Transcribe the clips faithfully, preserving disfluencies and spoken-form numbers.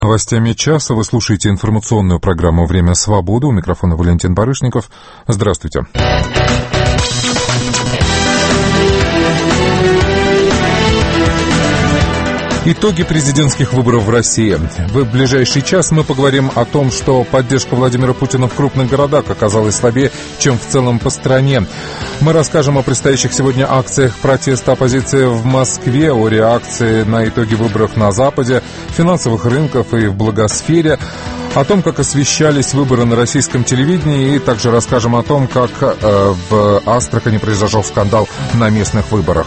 Новостями часа вы слушаете информационную программу «Время свободы». У микрофона Валентин Барышников. Здравствуйте. Итоги президентских выборов в России. В ближайший час мы поговорим о том, что поддержка Владимира Путина в крупных городах оказалась слабее, чем в целом по стране. Мы расскажем о предстоящих сегодня акциях протеста оппозиции в Москве, о реакции на итоги выборов на Западе, финансовых рынках и в благосфере, о том, как освещались выборы на российском телевидении, и также расскажем о том, как э, в Астрахани произошел скандал на местных выборах.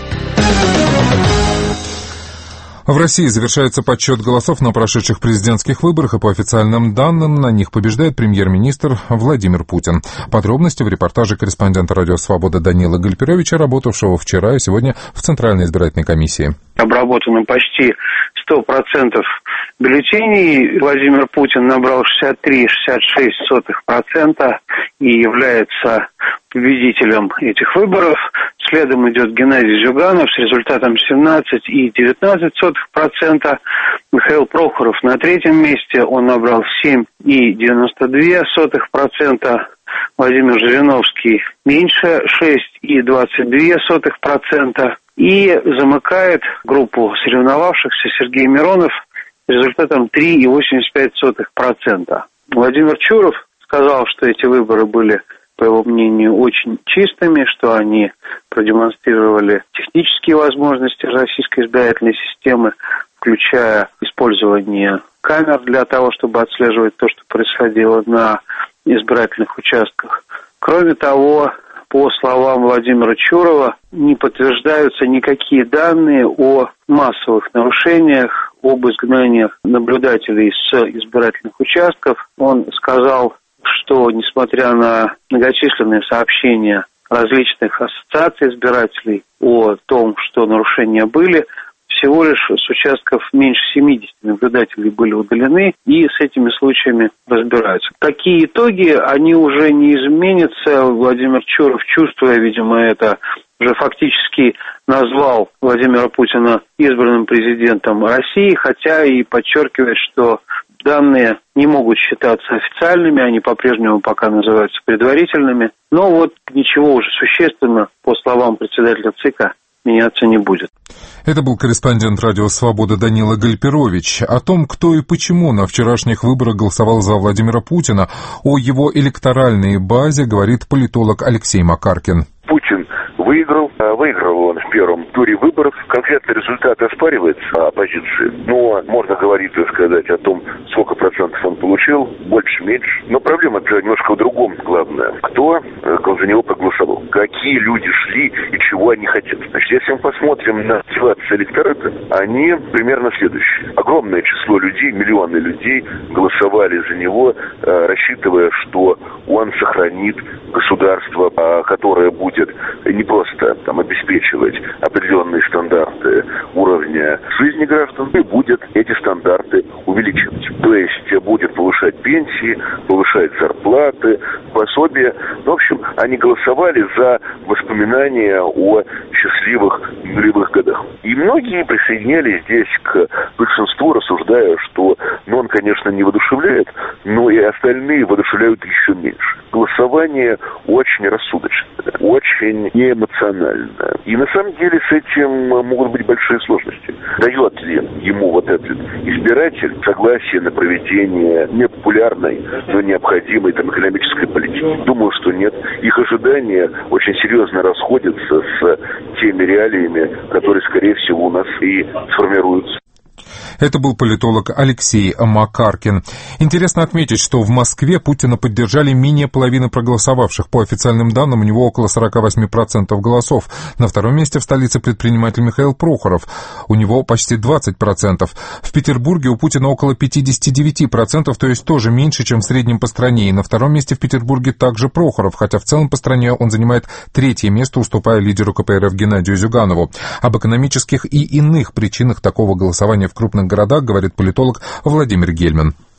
В России завершается подсчет голосов на прошедших президентских выборах, и по официальным данным на них побеждает премьер-министр Владимир Путин. Подробности в репортаже корреспондента «Радио Свобода» Данила Гальперовича, работавшего вчера и сегодня в Центральной избирательной комиссии. Обработано почти сто процентов бюллетеней. Владимир Путин набрал шестьдесят три целых шестьдесят шесть сотых процента и является победителем этих выборов. Следом идет Геннадий Зюганов с результатом семнадцать целых девятнадцать сотых процента. Михаил Прохоров на третьем месте, он набрал семь целых девяносто две сотых процента. Владимир Жириновский меньше, шесть целых двадцать две сотых процента. И замыкает группу соревновавшихся Сергей Миронов с результатом три целых восемьдесят пять сотых процента. Владимир Чуров сказал, что эти выборы были, по его мнению, очень чистыми, что они продемонстрировали технические возможности российской избирательной системы, включая использование камер для того, чтобы отслеживать то, что происходило на избирательных участках. Кроме того, по словам Владимира Чурова, не подтверждаются никакие данные о массовых нарушениях, об изгнаниях наблюдателей с избирательных участков. Он сказал, что, несмотря на многочисленные сообщения различных ассоциаций избирателей о том, что нарушения были, всего лишь с участков меньше семидесяти наблюдателей были удалены, и с этими случаями разбираются. Какие итоги, они уже не изменятся. Владимир Чуров, чувствуя, видимо, это, уже фактически назвал Владимира Путина избранным президентом России, хотя и подчеркивает, что данные не могут считаться официальными, они по-прежнему пока называются предварительными. Но вот ничего уже существенно, по словам председателя ЦИКа, меняться не будет. Это был корреспондент «Радио Свобода» Данила Гальперович. О том, кто и почему на вчерашних выборах голосовал за Владимира Путина, о его электоральной базе говорит политолог Алексей Макаркин. Путин выиграл. Выиграл он в первом туре выборов. Конкретный результат оспаривается оппозиции. Но можно говорить и сказать о том, сколько процентов он получил, больше, меньше. Но проблема-то немножко в другом, главное. Кто за него проголосовал? Какие люди шли и чего они хотят? Значит, если мы посмотрим на мотивацию электората, они примерно следующие. Огромное число людей, миллионы людей голосовали за него, рассчитывая, что он сохранит государство, которое будет не просто там обеспечивать определенные стандарты уровня жизни граждан, и будет эти стандарты увеличивать. То есть будет повышать пенсии, повышать зарплаты, пособия. В общем, они голосовали за воспоминания о счастливых нулевых годах. И многие присоединялись здесь к большинству, рассуждая, что ну, он, конечно, не воодушевляет, но и остальные воодушевляют еще меньше. Голосование очень рассудочное, очень неэмоциональное. И на самом деле с этим могут быть большие сложности. Дает ли ему вот этот избиратель согласие на проведение непопулярной, но необходимой там, экономической политики? Думаю, что нет. Их ожидания очень серьезно расходятся с теми реалиями, которые, скорее всего, у нас и сформируются. Это был политолог Алексей Макаркин. Интересно отметить, что в Москве Путина поддержали менее половины проголосовавших. По официальным данным, у него около сорок восемь процентов голосов. На втором месте в столице предприниматель Михаил Прохоров. У него почти двадцать процентов. В Петербурге у Путина около пятьдесят девять процентов, то есть тоже меньше, чем в среднем по стране. И на втором месте в Петербурге также Прохоров, хотя в целом по стране он занимает третье место, уступая лидеру ка пэ эр эф Геннадию Зюганову. Об экономических и иных причинах такого голосования в крупных городах говорит политолог Владимир Гельман.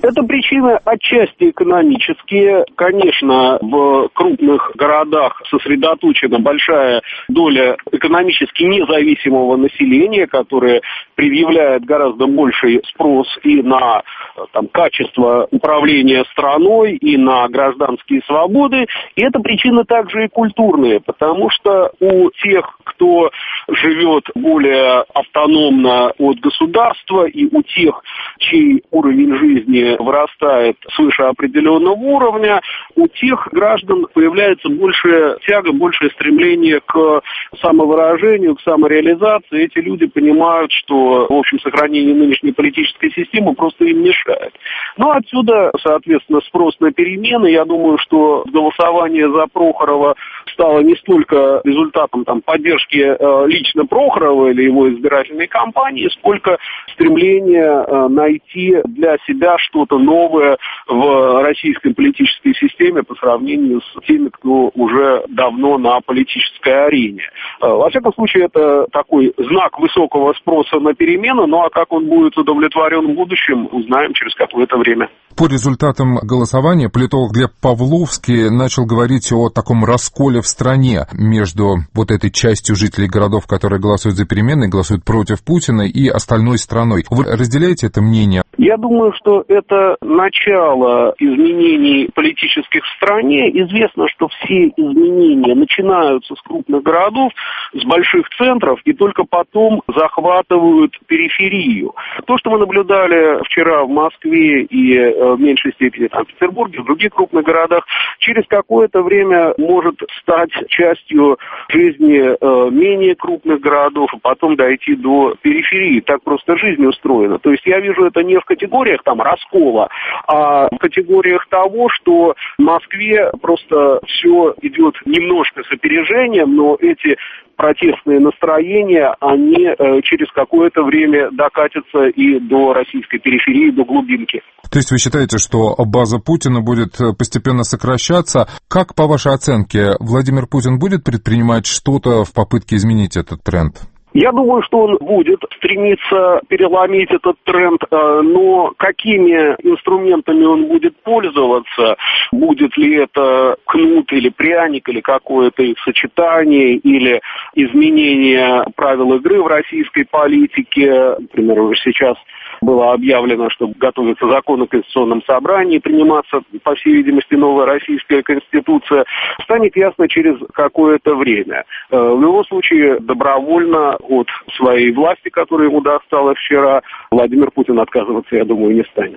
Это причины отчасти экономические. Конечно, в крупных городах сосредоточена большая доля экономически независимого населения, которое предъявляет гораздо больший спрос и на там, качество управления страной, и на гражданские свободы. И это причины также и культурные, потому что у тех, кто живет более автономно от государства, и у тех, чей уровень жизни вырастает свыше определенного уровня, у тех граждан появляется большая тяга, большее стремление к самовыражению, к самореализации. Эти люди понимают, что, в общем, сохранение нынешней политической системы просто им мешает. Ну, отсюда, соответственно, спрос на перемены. Я думаю, что голосование за Прохорова стало не столько результатом там, поддержки э, лично Прохорова или его избирательной кампании, сколько стремление э, найти для себя что-то новое в российской политической системе по сравнению с теми, кто уже давно на политической арене. Э, во всяком случае, это такой знак высокого спроса на перемены, ну а как он будет удовлетворен в будущем, узнаем через какое-то время. По результатам голосования политолог Глеб Павловский начал говорить о таком расколе в стране между вот этой частью жителей городов, которые голосуют за перемены, голосуют против Путина, и остальной страной. Вы разделяете это мнение? Я думаю, что это начало изменений политических в стране. Известно, что все изменения начинаются с крупных городов, с больших центров, и только потом захватывают периферию. То, что мы наблюдали вчера в Москве и в меньшей степени там, в Петербурге, в других крупных городах, через какое-то время может стать частью жизни э, менее крупных городов, и потом дойти до периферии. Так просто жизнь устроена. То есть я вижу это не в категориях там раскола, а в категориях того, что в Москве просто все идет немножко с опережением, но эти протестные настроения, они э, через какое-то время докатятся и до российской периферии, до глубинки. То есть вы считаете, что база Путина будет постепенно сокращаться? Как, по вашей оценке, Владимир Путин будет предпринимать что-то в попытке изменить этот тренд? Я думаю, что он будет стремиться переломить этот тренд, но какими инструментами он будет пользоваться, будет ли это кнут или пряник, или какое-то их сочетание, или изменение правил игры в российской политике, например, уже сейчас было объявлено, что готовится закон о Конституционном собрании, приниматься, по всей видимости, новая российская конституция, станет ясно через какое-то время. В любом случае, добровольно от своей власти, которая ему досталась вчера, Владимир Путин отказываться, я думаю, не станет.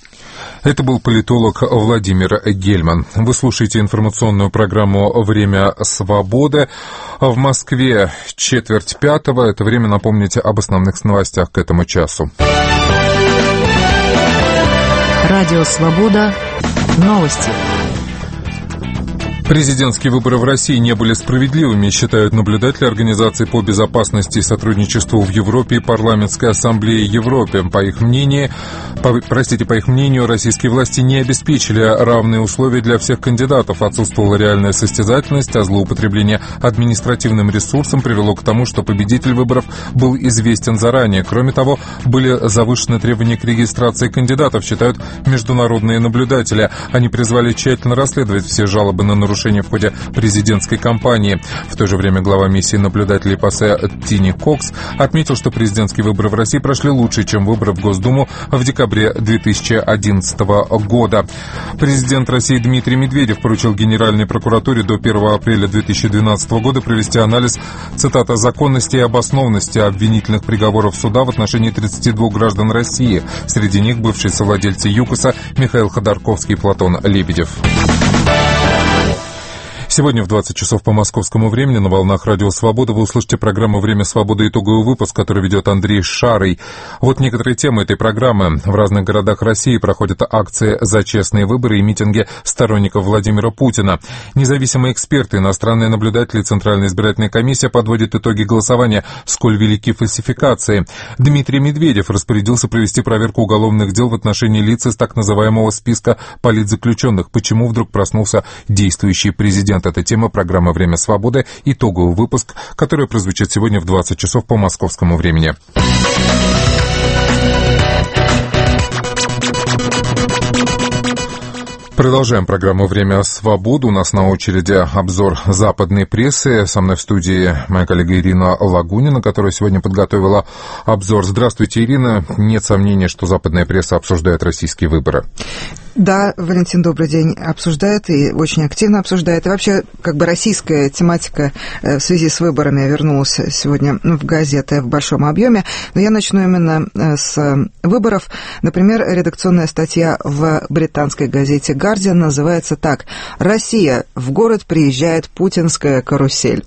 Это был политолог Владимир Гельман. Вы слушаете информационную программу «Время свободы». В Москве четверть пятого. Это время напомнить об основных новостях к этому часу. Радио «Свобода». Новости. Президентские выборы в России не были справедливыми, считают наблюдатели Организации по безопасности и сотрудничеству в Европе и Парламентской ассамблеи Европы. По их мнению, по, простите, по их мнению, российские власти не обеспечили равные условия для всех кандидатов. Отсутствовала реальная состязательность, а злоупотребление административным ресурсом привело к тому, что победитель выборов был известен заранее. Кроме того, были завышены требования к регистрации кандидатов, считают международные наблюдатели. Они призвали тщательно расследовать все жалобы на нарушения в ходе президентской кампании. В то же время глава миссии наблюдателей ПАСЕ Тини Кокс отметил, что президентские выборы в России прошли лучше, чем выборы в Госдуму в декабре две тысячи одиннадцатого года. Президент России Дмитрий Медведев поручил Генеральной прокуратуре до первого апреля две тысячи двенадцатого года провести анализ, цитата, законности и обоснованности обвинительных приговоров суда в отношении тридцати двух граждан России. Среди них бывшие совладельцы ЮКОСа Михаил Ходорковский и Платон Лебедев. Сегодня в двадцать часов по московскому времени на волнах Радио Свобода вы услышите программу «Время свободы», итоговый выпуск, который ведет Андрей Шарый. Вот некоторые темы этой программы. В разных городах России проходят акции за честные выборы и митинги сторонников Владимира Путина. Независимые эксперты, иностранные наблюдатели, Центральная избирательная комиссия подводят итоги голосования, сколь велики фальсификации. Дмитрий Медведев распорядился провести проверку уголовных дел в отношении лиц из так называемого списка политзаключенных. Почему вдруг проснулся действующий президент? Это тема программы «Время свободы», итоговый выпуск, который прозвучит сегодня в двадцать часов по московскому времени. Продолжаем программу «Время свободы». У нас на очереди обзор западной прессы. Со мной в студии моя коллега Ирина Лагунина, которая сегодня подготовила обзор. Здравствуйте, Ирина. Нет сомнения, что западная пресса обсуждает российские выборы. Да, Валентин, добрый день, обсуждает и очень активно обсуждает. И вообще, как бы российская тематика в связи с выборами вернулась сегодня в газеты в большом объеме. Но я начну именно с выборов. Например, редакционная статья в британской газете «Гардиан» называется так: «Россия. В город приезжает путинская карусель».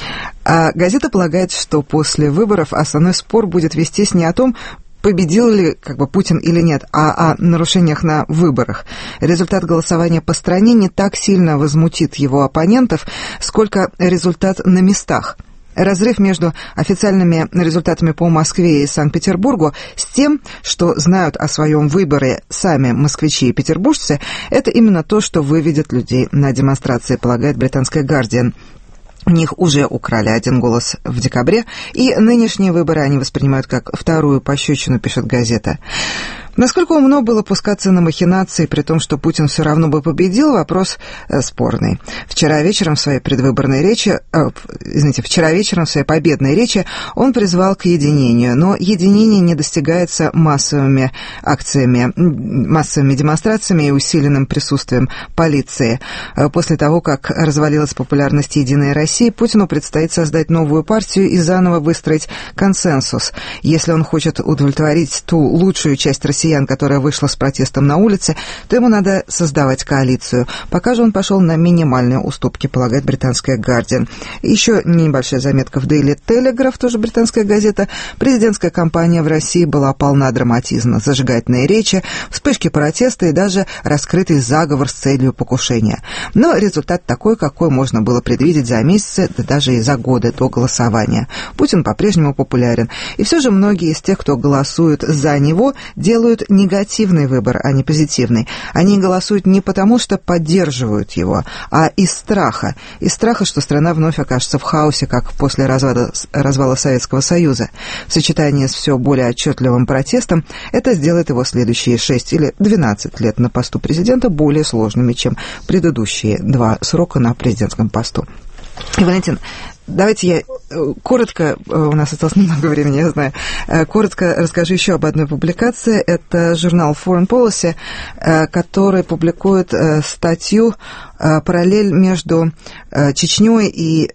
А газета полагает, что после выборов основной спор будет вестись не о том, победил ли как бы Путин или нет, а о нарушениях на выборах. Результат голосования по стране не так сильно возмутит его оппонентов, сколько результат на местах. Разрыв между официальными результатами по Москве и Санкт-Петербургу с тем, что знают о своем выборе сами москвичи и петербуржцы, это именно то, что выведет людей на демонстрации, полагает британская «Гардиан». У них уже украли один голос в декабре, и нынешние выборы они воспринимают как вторую пощечину, пишет газета. Насколько умно было пускаться на махинации, при том, что Путин все равно бы победил, вопрос э, спорный. Вчера вечером в своей предвыборной речи, э, извините, вчера вечером в своей победной речи он призвал к единению, но единение не достигается массовыми акциями, массовыми демонстрациями и усиленным присутствием полиции. Э, после того, как развалилась популярность «Единой России», Путину предстоит создать новую партию и заново выстроить консенсус. Если он хочет удовлетворить ту лучшую часть россиян, которая вышла с протестом на улице, то ему надо создавать коалицию. Пока же он пошел на минимальные уступки, полагает британская «Гардиан». Еще небольшая заметка в Daily Telegraph, тоже британская газета. Президентская кампания в России была полна драматизма. Зажигательные речи, вспышки протеста и даже раскрытый заговор с целью покушения. Но результат такой, какой можно было предвидеть за месяцы, да даже и за годы до голосования. Путин по-прежнему популярен. И все же многие из тех, кто голосует за него, делают негативный выбор, а не позитивный. Они голосуют не потому, что поддерживают его, а из страха. Из страха, что страна вновь окажется в хаосе, как после развала, развала Советского Союза. В сочетании с все более отчетливым протестом это сделает его следующие шесть или двенадцать лет на посту президента более сложными, чем предыдущие два срока на президентском посту. И, Валентин, давайте я коротко, у нас осталось немного времени, я знаю, коротко расскажу еще об одной публикации. Это журнал Foreign Policy, который публикует статью «Параллель между Чечней и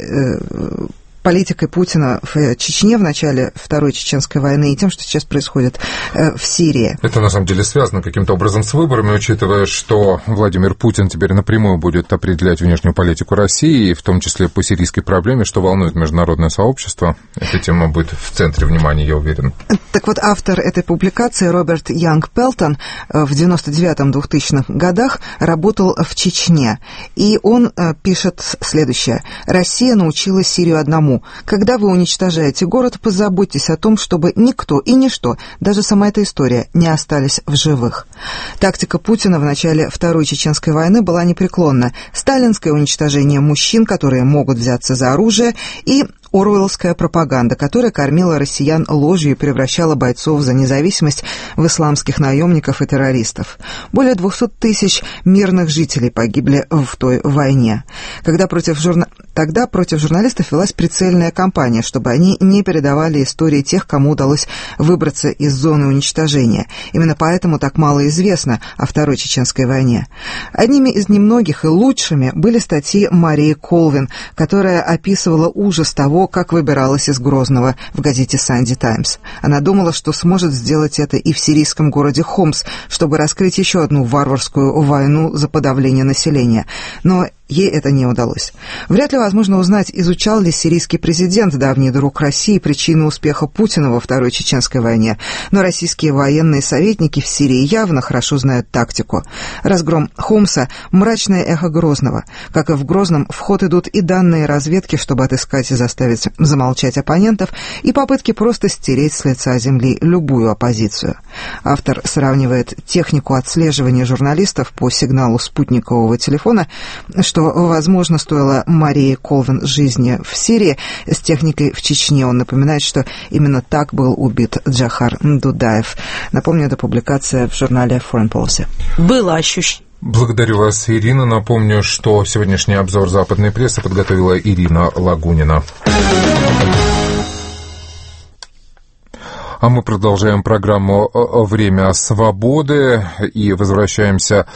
политикой Путина в Чечне в начале Второй Чеченской войны и тем, что сейчас происходит в Сирии». Это, на самом деле, связано каким-то образом с выборами, учитывая, что Владимир Путин теперь напрямую будет определять внешнюю политику России, в том числе по сирийской проблеме, что волнует международное сообщество. Эта тема будет в центре внимания, я уверен. Так вот, автор этой публикации, Роберт Янг Пелтон, в девяносто девятом — двухтысячных годах работал в Чечне, и он пишет следующее: «Россия научила Сирию одному. Когда вы уничтожаете город, позаботьтесь о том, чтобы никто и ничто, даже сама эта история, не остались в живых». Тактика Путина в начале Второй Чеченской войны была непреклонна. Сталинское уничтожение мужчин, которые могут взяться за оружие, и оруэллская пропаганда, которая кормила россиян ложью и превращала бойцов за независимость в исламских наемников и террористов. Более двухсот тысяч мирных жителей погибли в той войне. Когда против журна... Тогда против журналистов велась прицельная кампания, чтобы они не передавали истории тех, кому удалось выбраться из зоны уничтожения. Именно поэтому так мало известно о Второй Чеченской войне. Одними из немногих и лучшими были статьи Марии Колвин, которая описывала ужас того, как выбиралась из Грозного в газете «Санди Таймс». Она думала, что сможет сделать это и в сирийском городе Хомс, чтобы раскрыть еще одну варварскую войну за подавление населения. Но ей это не удалось. Вряд ли возможно узнать, изучал ли сирийский президент, давний друг России, причины успеха Путина во Второй Чеченской войне, но российские военные советники в Сирии явно хорошо знают тактику. Разгром Хомса – мрачное эхо Грозного. Как и в Грозном, в ход идут и данные разведки, чтобы отыскать и заставить замолчать оппонентов, и попытки просто стереть с лица земли любую оппозицию. Автор сравнивает технику отслеживания журналистов по сигналу спутникового телефона, что, возможно, стоило Марии Колвин жизни в Сирии, с техникой в Чечне. Он напоминает, что именно так был убит Джохар Дудаев. Напомню, это публикация в журнале Foreign Policy. Было ощущение. Благодарю вас, Ирина. Напомню, что сегодняшний обзор западной прессы подготовила Ирина Лагунина. А мы продолжаем программу «Время свободы» и возвращаемся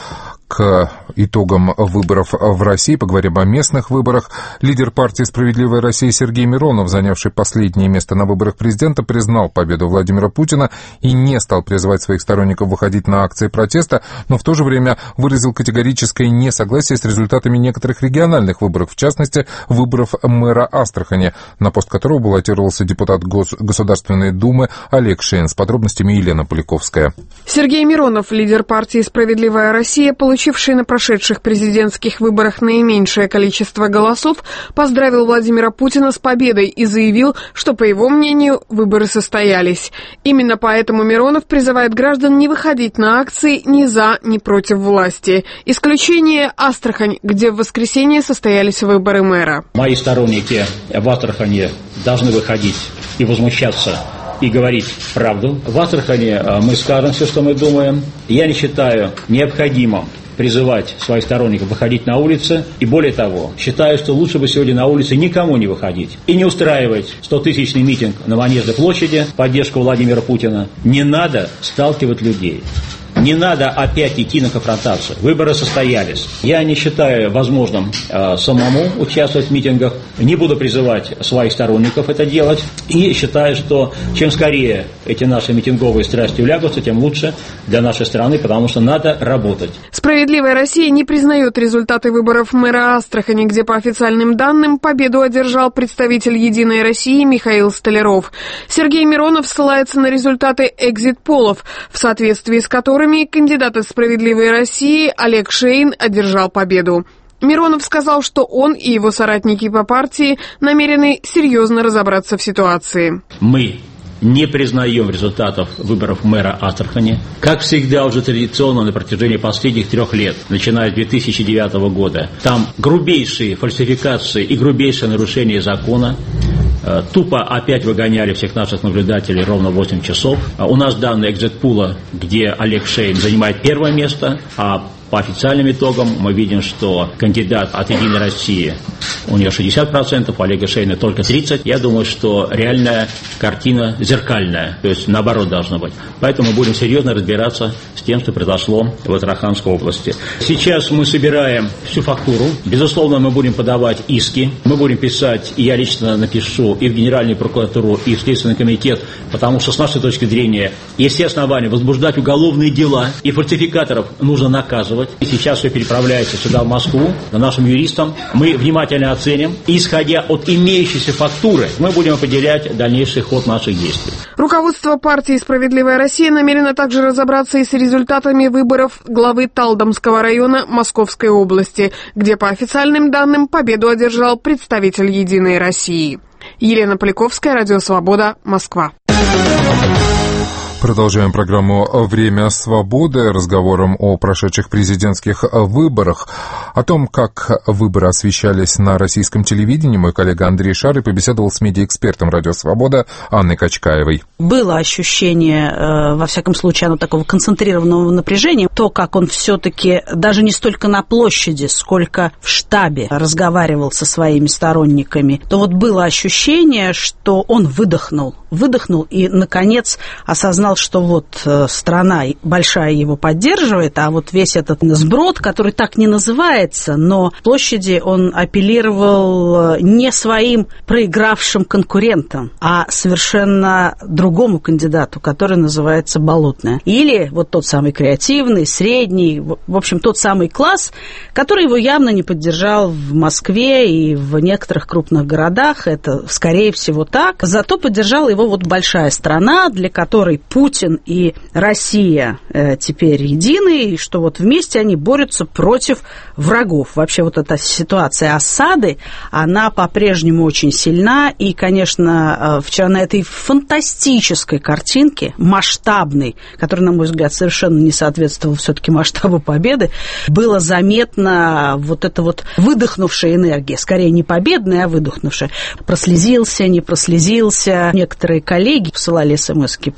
к итогам выборов в России. Поговорим о местных выборах. Лидер партии «Справедливая Россия» Сергей Миронов, занявший последнее место на выборах президента, признал победу Владимира Путина и не стал призывать своих сторонников выходить на акции протеста, но в то же время выразил категорическое несогласие с результатами некоторых региональных выборов, в частности, выборов мэра Астрахани, на пост которого баллотировался депутат Гос- Государственной Думы Олег Шейн. С подробностями Елена Поляковская. Сергей Миронов, лидер партии «Справедливая Россия», получивший на прошедших президентских выборах наименьшее количество голосов, поздравил Владимира Путина с победой и заявил, что, по его мнению, выборы состоялись. Именно поэтому Миронов призывает граждан не выходить на акции ни за, ни против власти. Исключение Астрахань, где в воскресенье состоялись выборы мэра. Мои сторонники в Астрахани должны выходить и возмущаться, и говорить правду. В Астрахани мы скажем все, что мы думаем. Я не считаю необходимым призывать своих сторонников выходить на улицы. И более того, считаю, что лучше бы сегодня на улице никому не выходить. И не устраивать стотысячный митинг на Манежной площади в поддержку Владимира Путина. Не надо сталкивать людей. Не надо опять идти на конфронтацию. Выборы состоялись. Я не считаю возможным э, самому участвовать в митингах. Не буду призывать своих сторонников это делать. И считаю, что чем скорее эти наши митинговые страсти улягутся, тем лучше для нашей страны, потому что надо работать. «Справедливая Россия» не признает результаты выборов мэра Астрахани, где, по официальным данным, победу одержал представитель «Единой России» Михаил Столяров. Сергей Миронов ссылается на результаты экзит-полов, в соответствии с которыми кандидат из «Справедливой России» Олег Шейн одержал победу. Миронов сказал, что он и его соратники по партии намерены серьезно разобраться в ситуации. Мы не признаем результатов выборов мэра Астрахани. Как всегда, уже традиционно на протяжении последних трех лет, начиная с две тысячи девятого года, там грубейшие фальсификации и грубейшие нарушения закона. Тупо опять выгоняли всех наших наблюдателей ровно восемь часов. У нас данные экзит-пула, где Олег Шейн занимает первое место, а по официальным итогам мы видим, что кандидат от «Единой России», у нее шестьдесят процентов, у Олега Шейна только тридцать процентов. Я думаю, что реальная картина зеркальная, то есть наоборот должна быть. Поэтому мы будем серьезно разбираться с тем, что произошло в Астраханской области. Сейчас мы собираем всю фактуру. Безусловно, мы будем подавать иски. Мы будем писать, и я лично напишу и в Генеральную прокуратуру, и в Следственный комитет, потому что с нашей точки зрения есть все основания возбуждать уголовные дела, и фальсификаторов нужно наказывать. И сейчас все переправляется сюда, в Москву, к нашим юристам. Мы внимательно оценим. И, исходя от имеющейся фактуры, мы будем определять дальнейший ход наших действий. Руководство партии «Справедливая Россия» намерено также разобраться и с результатами выборов главы Талдомского района Московской области, где, по официальным данным, победу одержал представитель «Единой России». Елена Поляковская, Радио Свобода, Москва. Продолжаем программу «Время свободы» разговором о прошедших президентских выборах. О том, как выборы освещались на российском телевидении, мой коллега Андрей Шары побеседовал с медиаэкспертом «Радио Свобода» Анной Качкаевой. Было ощущение, во всяком случае, оно такого концентрированного напряжения. То, как он все-таки даже не столько на площади, сколько в штабе разговаривал со своими сторонниками, то вот было ощущение, что он выдохнул. Выдохнул и, наконец, осознал, что вот страна большая его поддерживает, а вот весь этот сброд, который так не называется, но в площади он апеллировал не своим проигравшим конкурентам, а совершенно другому кандидату, который называется Болотная. Или вот тот самый креативный, средний, в общем, тот самый класс, который его явно не поддержал в Москве и в некоторых крупных городах. Это, скорее всего, так. Зато поддержала его вот большая страна, для которой Путин и Россия э, теперь едины, и что вот вместе они борются против врагов. Вообще вот эта ситуация осады, она по-прежнему очень сильна, и, конечно, э, вчера на этой фантастической картинке, масштабной, которая, на мой взгляд, совершенно не соответствовала все-таки масштабу победы, было заметно вот эта вот выдохнувшая энергия, скорее не победная, а выдохнувшая. Прослезился, не прослезился. Некоторые коллеги посылали смс-ки пресс-секретарю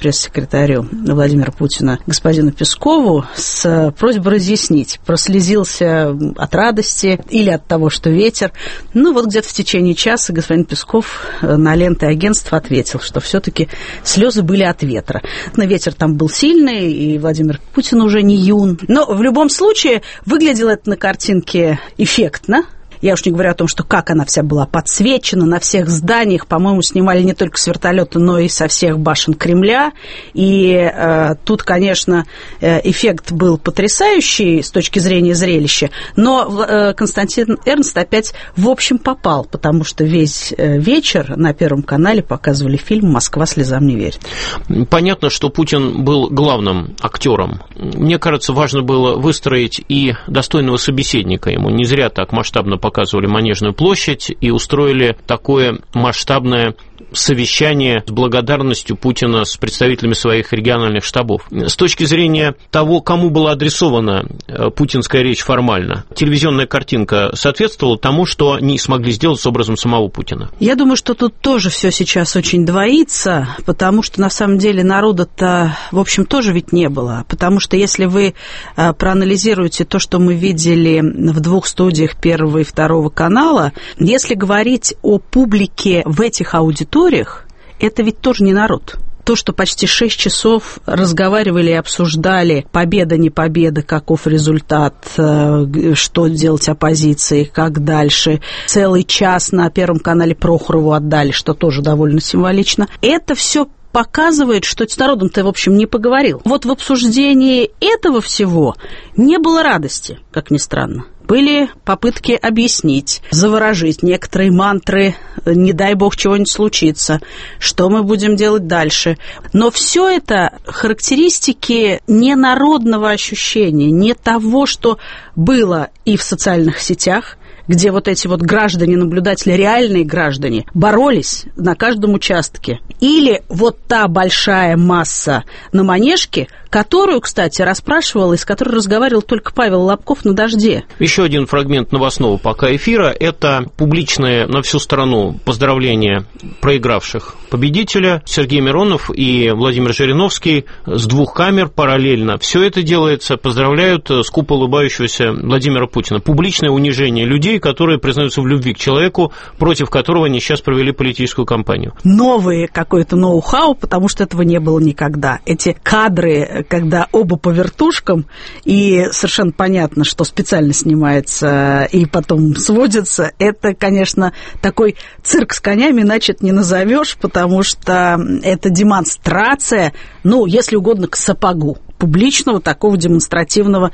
пресс-секретарю Владимира Путина господину Пескову с просьбой разъяснить, прослезился от радости или от того, что ветер. Ну, вот где-то в течение часа господин Песков на ленты агентства ответил, что все-таки слезы были от ветра. Но ветер там был сильный, и Владимир Путин уже не юн. Но в любом случае выглядело это на картинке эффектно. Я уж не говорю о том, что как она вся была подсвечена на всех зданиях. По-моему, снимали не только с вертолета, но и со всех башен Кремля. И э, тут, конечно, эффект был потрясающий с точки зрения зрелища. Но э, Константин Эрнст опять в общем попал, потому что весь вечер на Первом канале показывали фильм «Москва слезам не верит». Понятно, что Путин был главным актером. Мне кажется, важно было выстроить и достойного собеседника ему. Не зря так масштабно показывали. показывали Манежную площадь и устроили такое масштабное совещание с благодарностью Путина с представителями своих региональных штабов. С точки зрения того, кому была адресована путинская речь формально, телевизионная картинка соответствовала тому, что они смогли сделать с образом самого Путина? Я думаю, что тут тоже все сейчас очень двоится, потому что на самом деле народа-то, в общем, тоже ведь не было. Потому что если вы проанализируете то, что мы видели в двух студиях Первого и Второго канала, если говорить о публике в этих аудиториях, это ведь тоже не народ. То, что почти шесть часов разговаривали и обсуждали, победа, не победа, каков результат, что делать оппозиции, как дальше. Целый час на Первом канале Прохорову отдали, что тоже довольно символично. Это все показывает, что с народом-то, в общем, не поговорил. Вот в обсуждении этого всего не было радости, как ни странно. Были попытки объяснить, заворожить некоторые мантры, не дай бог чего-нибудь случится, что мы будем делать дальше. Но все это характеристики не народного ощущения, не того, что было и в социальных сетях, где вот эти вот граждане-наблюдатели, реальные граждане, боролись на каждом участке. Или вот та большая масса на Манежке, которую, кстати, расспрашивал и с которой разговаривал только Павел Лобков на «Дожде». Еще один фрагмент новостного пока эфира – это публичное на всю страну поздравление проигравших победителя. Сергей Миронов и Владимир Жириновский с двух камер параллельно. Все это делается, поздравляют скупо улыбающегося Владимира Путина. Публичное унижение людей, которые признаются в любви к человеку, против которого они сейчас провели политическую кампанию. Новые какое-то ноу-хау, потому что этого не было никогда. Эти кадры, когда оба по вертушкам, и совершенно понятно, что специально снимается и потом сводится, это, конечно, такой цирк с конями, иначе это не назовешь, потому что это демонстрация, ну, если угодно, к сапогу. Публичного такого демонстративного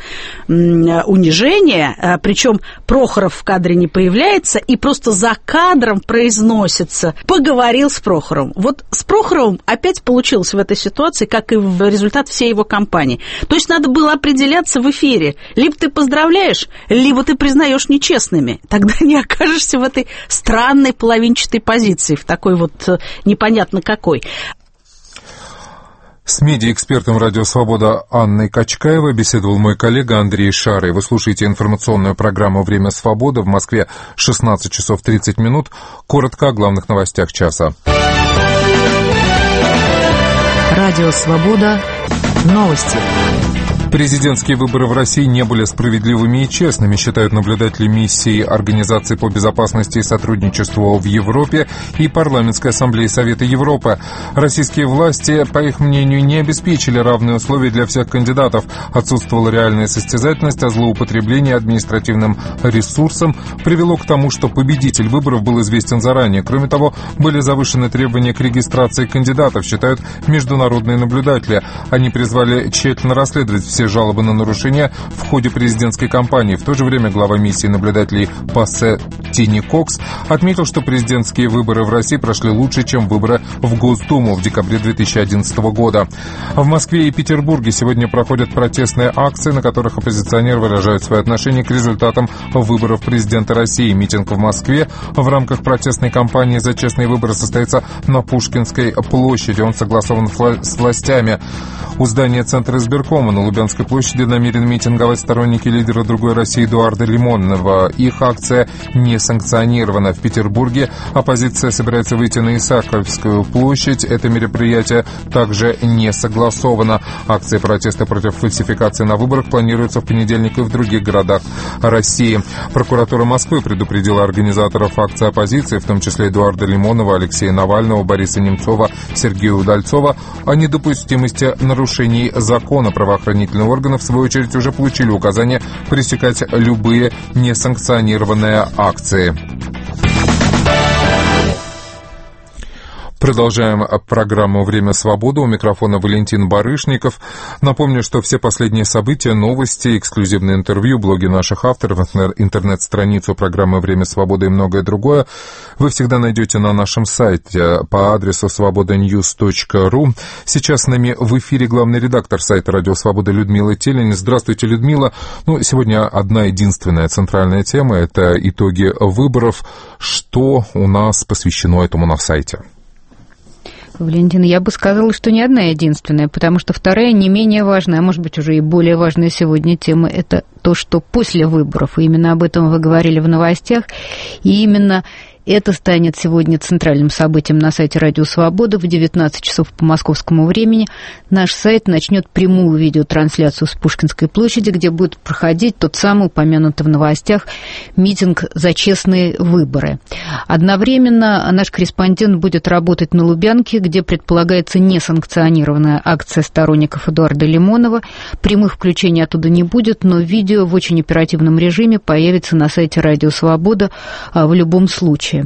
унижения, причем Прохоров в кадре не появляется и просто за кадром произносится «поговорил с Прохоровым». Вот с Прохоровым опять получилось в этой ситуации, как и в результат всей его кампании. То есть надо было определяться в эфире. Либо ты поздравляешь, либо ты признаешь нечестными. Тогда не окажешься в этой странной половинчатой позиции, в такой вот непонятно какой. С медиаэкспертом «Радио Свобода» Анной Качкаевой беседовал мой коллега Андрей Шарый. Вы слушаете информационную программу «Время свободы». В Москве шестнадцать часов тридцать минут. Коротко о главных новостях часа. «Радио Свобода». Новости. Президентские выборы в России не были справедливыми и честными, считают наблюдатели миссии Организации по безопасности и сотрудничеству в Европе и Парламентской ассамблеи Совета Европы. Российские власти, по их мнению, не обеспечили равные условия для всех кандидатов. Отсутствовала реальная состязательность, а злоупотребление административным ресурсом привело к тому, что победитель выборов был известен заранее. Кроме того, были завышены требования к регистрации кандидатов, считают международные наблюдатели. Они призвали тщательно расследовать все жалобы на нарушения в ходе президентской кампании. В то же время глава миссии наблюдателей ПАСЕ Тини Кокс отметил, что президентские выборы в России прошли лучше, чем выборы в Госдуму в декабре две тысячи одиннадцатого года. В Москве и Петербурге сегодня проходят протестные акции, на которых оппозиционеры выражают свое отношение к результатам выборов президента России. Митинг в Москве в рамках протестной кампании за честные выборы состоится на Пушкинской площади. Он согласован с властями. У здания Центра избиркома на Лубянской Лубянской площади намерены митинговать сторонники лидера «Другой России» Эдуарда Лимонова. Их акция не санкционирована. В Петербурге оппозиция собирается выйти на Исаакиевскую площадь. Это мероприятие также не согласовано. Акции протеста против фальсификации на выборах планируются в понедельник и в других городах России. Прокуратура Москвы предупредила организаторов акции оппозиции, в том числе Эдуарда Лимонова, Алексея Навального, Бориса Немцова, Сергея Удальцова, о недопустимости нарушений закона. Правоохранительные органы, в свою очередь, уже получили указание пресекать любые несанкционированные акции. Продолжаем программу «Время свободы». У микрофона Валентин Барышников. Напомню, что все последние события, новости, эксклюзивные интервью, блоги наших авторов, интернет-страницу программы «Время свободы» и многое другое вы всегда найдете на нашем сайте по адресу свобода ньюс точка ру. Сейчас с нами в эфире главный редактор сайта «Радио Свобода» Людмила Телень. Здравствуйте, Людмила. Ну, сегодня одна единственная центральная тема – это итоги выборов. Что у нас посвящено этому на сайте? Валентина, я бы сказала, что не одна единственная, потому что вторая не менее важная, а может быть уже и более важная сегодня тема, это то, что после выборов, и именно об этом вы говорили в новостях, и именно это станет сегодня центральным событием на сайте «Радио Свобода». В девятнадцать часов по московскому времени наш сайт начнет прямую видеотрансляцию с Пушкинской площади, где будет проходить тот самый упомянутый в новостях митинг за честные выборы. Одновременно наш корреспондент будет работать на Лубянке, где предполагается несанкционированная акция сторонников Эдуарда Лимонова. Прямых включений оттуда не будет, но видео в очень оперативном режиме появится на сайте «Радио Свобода» в любом случае.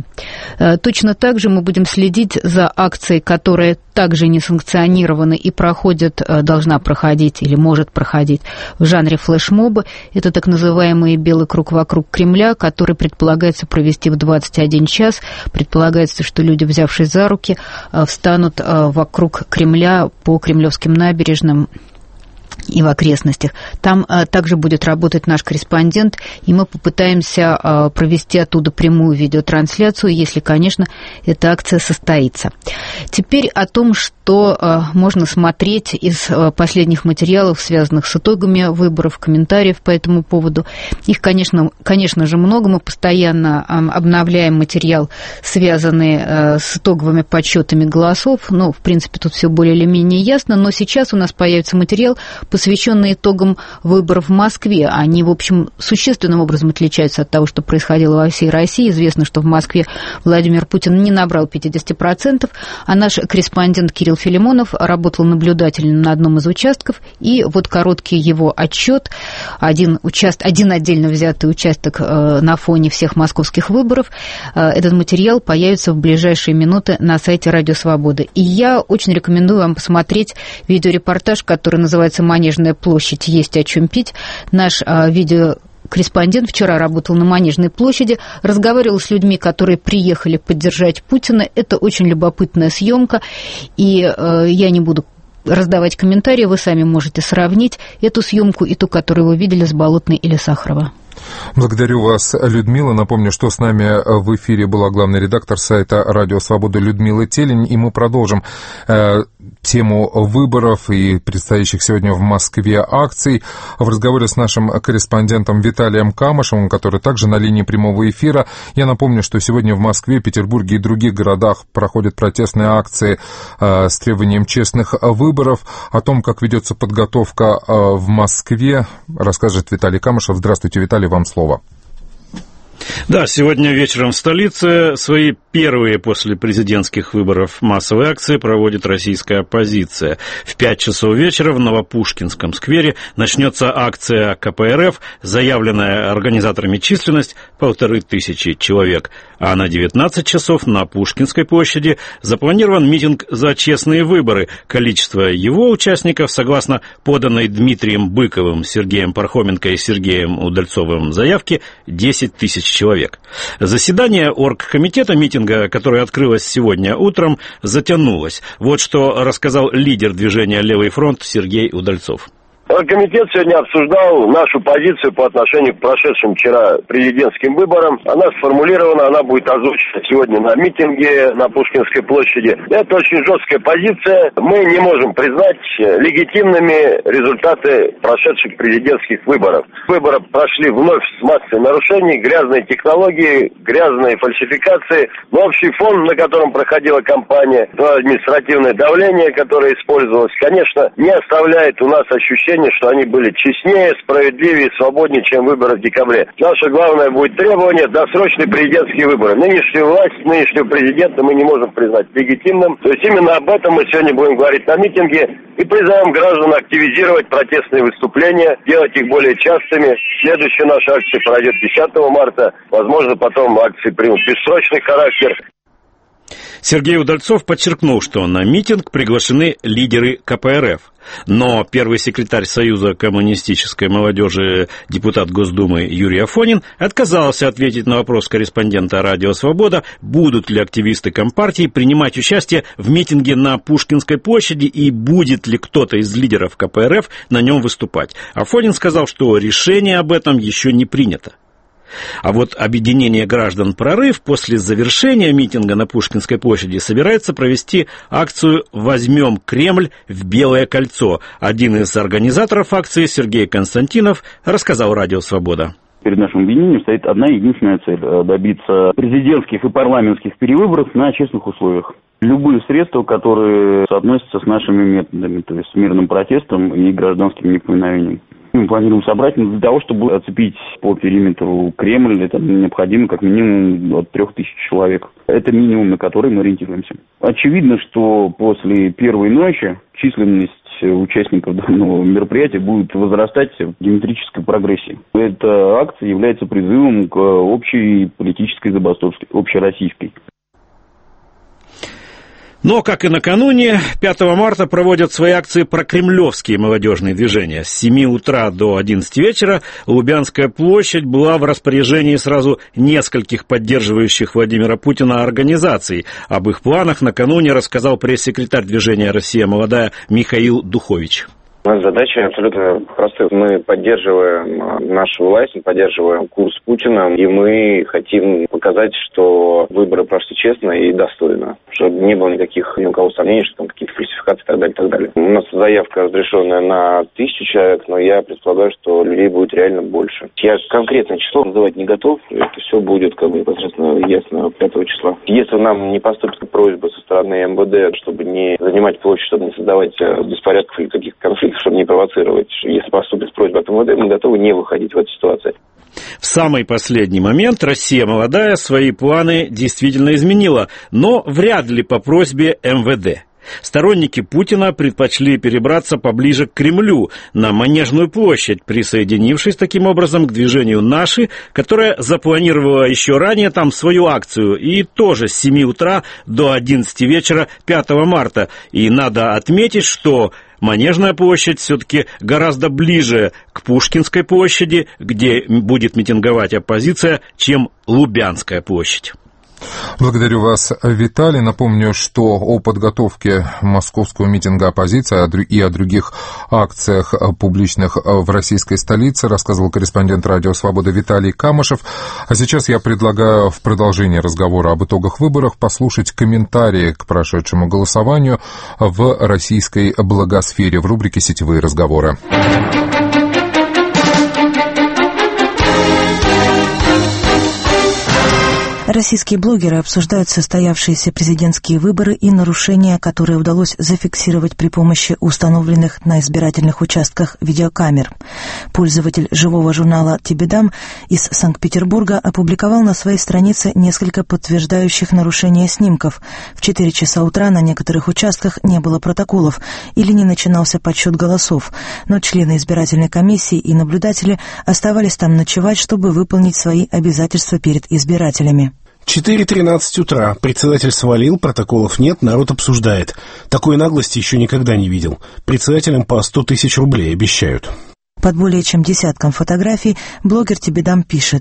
Точно так же мы будем следить за акцией, которая также не санкционирована и проходит, должна проходить или может проходить в жанре флешмоба. Это так называемый «белый круг вокруг Кремля», который предполагается провести в двадцать один час. Предполагается, что люди, взявшись за руки, встанут вокруг Кремля по кремлевским набережным и в окрестностях. Там а, также будет работать наш корреспондент, и мы попытаемся а, провести оттуда прямую видеотрансляцию, если, конечно, эта акция состоится. Теперь о том, что а, можно смотреть из а, последних материалов, связанных с итогами выборов, комментариев по этому поводу. Их, конечно, конечно же, много. Мы постоянно а, обновляем материал, связанный а, с итоговыми подсчетами голосов. Ну, в принципе, тут все более или менее ясно, но сейчас у нас появится материал, посвященные итогам выборов в Москве. Они, в общем, существенным образом отличаются от того, что происходило во всей России. Известно, что в Москве Владимир Путин не набрал пятьдесят процентов, а наш корреспондент Кирилл Филимонов работал наблюдателем на одном из участков, и вот короткий его отчет, один, участ... один отдельно взятый участок э, на фоне всех московских выборов. Э, этот материал появится в ближайшие минуты на сайте «Радио Свобода». И я очень рекомендую вам посмотреть видеорепортаж, который называется «Манежная площадь. Есть о чем пить». Наш а, видеокорреспондент вчера работал на Манежной площади, разговаривал с людьми, которые приехали поддержать Путина. Это очень любопытная съемка, и а, я не буду раздавать комментарии, вы сами можете сравнить эту съемку и ту, которую вы видели с Болотной или Сахарова. Благодарю вас, Людмила. Напомню, что с нами в эфире была главный редактор сайта «Радио Свобода» Людмила Телень, и мы продолжим э, тему выборов и предстоящих сегодня в Москве акций в разговоре с нашим корреспондентом Виталием Камышевым, который также на линии прямого эфира. Я напомню, что сегодня в Москве, Петербурге и других городах проходят протестные акции э, с требованием честных выборов. О том, как ведется подготовка э, в Москве, расскажет Виталий Камышев. Здравствуйте, Виталий. Вам слово. Да, сегодня вечером в столице свои первые после президентских выборов массовые акции проводит российская оппозиция. В пять часов вечера в Новопушкинском сквере начнется акция ка пэ эр эф, заявленная организаторами численность полторы тысячи человек. А на девятнадцать часов на Пушкинской площади запланирован митинг за честные выборы. Количество его участников, согласно поданной Дмитрием Быковым, Сергеем Пархоменко и Сергеем Удальцовым заявке, десять тысяч человек. Заседание оргкомитета митинга, которое открылось сегодня утром, затянулось. Вот что рассказал лидер движения «Левый фронт» Сергей Удальцов. Комитет сегодня обсуждал нашу позицию по отношению к прошедшим вчера президентским выборам. Она сформулирована, она будет озвучена сегодня на митинге на Пушкинской площади. Это очень жесткая позиция. Мы не можем признать легитимными результаты прошедших президентских выборов. Выборы прошли вновь с массой нарушений, грязные технологии, грязные фальсификации. Но общий фон, на котором проходила кампания, то административное давление, которое использовалось, конечно, не оставляет у нас ощущения, что они были честнее, справедливее и свободнее, чем выборы в декабре. Наше главное будет требование — досрочные президентские выборы. Нынешнюю власть, нынешнего президента мы не можем признать легитимным. То есть именно об этом мы сегодня будем говорить на митинге и призываем граждан активизировать протестные выступления, делать их более частыми. Следующая наша акция пройдет десятого марта. Возможно, потом акции примут бессрочный характер. Сергей Удальцов подчеркнул, что на митинг приглашены лидеры ка пэ эр эф. Но первый секретарь Союза коммунистической молодежи, депутат Госдумы Юрий Афонин, отказался ответить на вопрос корреспондента «Радио Свобода», будут ли активисты Компартии принимать участие в митинге на Пушкинской площади и будет ли кто-то из лидеров ка пэ эр эф на нем выступать. Афонин сказал, что решение об этом еще не принято. А вот объединение граждан «Прорыв» после завершения митинга на Пушкинской площади собирается провести акцию «Возьмем Кремль в Белое кольцо». Один из организаторов акции, Сергей Константинов, рассказал «Радио Свобода». Перед нашим объединением стоит одна единственная цель – добиться президентских и парламентских перевыборов на честных условиях. Любые средства, которые соотносятся с нашими методами, то есть с мирным протестом и гражданским неповиновением. Мы планируем собрать для того, чтобы оцепить по периметру Кремль. Это необходимо как минимум от трех тысяч человек. Это минимум, на который мы ориентируемся. Очевидно, что после первой ночи численность участников данного мероприятия будет возрастать в геометрической прогрессии. Эта акция является призывом к общей политической забастовке, общероссийской. Но, как и накануне, пятого марта проводят свои акции прокремлевские молодежные движения. С семи утра до одиннадцати вечера Лубянская площадь была в распоряжении сразу нескольких поддерживающих Владимира Путина организаций. Об их планах накануне рассказал пресс-секретарь движения «Россия молодая» Михаил Духович. Наша задача абсолютно простая. Мы поддерживаем нашу власть, мы поддерживаем курс Путина, и мы хотим показать, что выборы прошли честно и достойно, чтобы не было никаких ни у кого сомнений, что там какие-то фальсификации и так далее, и так далее. У нас заявка разрешенная на тысячу человек, но я предполагаю, что людей будет реально больше. Я конкретное число называть не готов, это все будет как бы непосредственно ясно пятого числа. Если нам не поступит просьба со стороны эм вэ дэ, чтобы не занимать площадь, чтобы не создавать беспорядков или каких-то конфликтов, чтобы не провоцировать. Если поступит просьба от эм вэ дэ, мы готовы не выходить в эту ситуацию. В самый последний момент «Россия молодая» свои планы действительно изменила, но вряд ли по просьбе эм вэ дэ. Сторонники Путина предпочли перебраться поближе к Кремлю, на Манежную площадь, присоединившись таким образом к движению «Наши», которое запланировало еще ранее там свою акцию, и тоже с семи утра до одиннадцати вечера пятого марта. И надо отметить, что Манежная площадь все-таки гораздо ближе к Пушкинской площади, где будет митинговать оппозиция, чем Лубянская площадь. Благодарю вас, Виталий. Напомню, что о подготовке московского митинга оппозиции и о других акциях публичных в российской столице рассказывал корреспондент «Радио Свобода» Виталий Камышев. А сейчас я предлагаю в продолжении разговора об итогах выборов послушать комментарии к прошедшему голосованию в российской блогосфере в рубрике «Сетевые разговоры». Российские блогеры обсуждают состоявшиеся президентские выборы и нарушения, которые удалось зафиксировать при помощи установленных на избирательных участках видеокамер. Пользователь живого журнала «Тебедам» из Санкт-Петербурга опубликовал на своей странице несколько подтверждающих нарушения снимков. В четыре часа утра на некоторых участках не было протоколов или не начинался подсчет голосов, но члены избирательной комиссии и наблюдатели оставались там ночевать, чтобы выполнить свои обязательства перед избирателями. четыре тринадцать утра. Председатель свалил, протоколов нет, народ обсуждает. Такой наглости еще никогда не видел. Председателям по сто тысяч рублей обещают. Под более чем десятком фотографий блогер Тебедам пишет: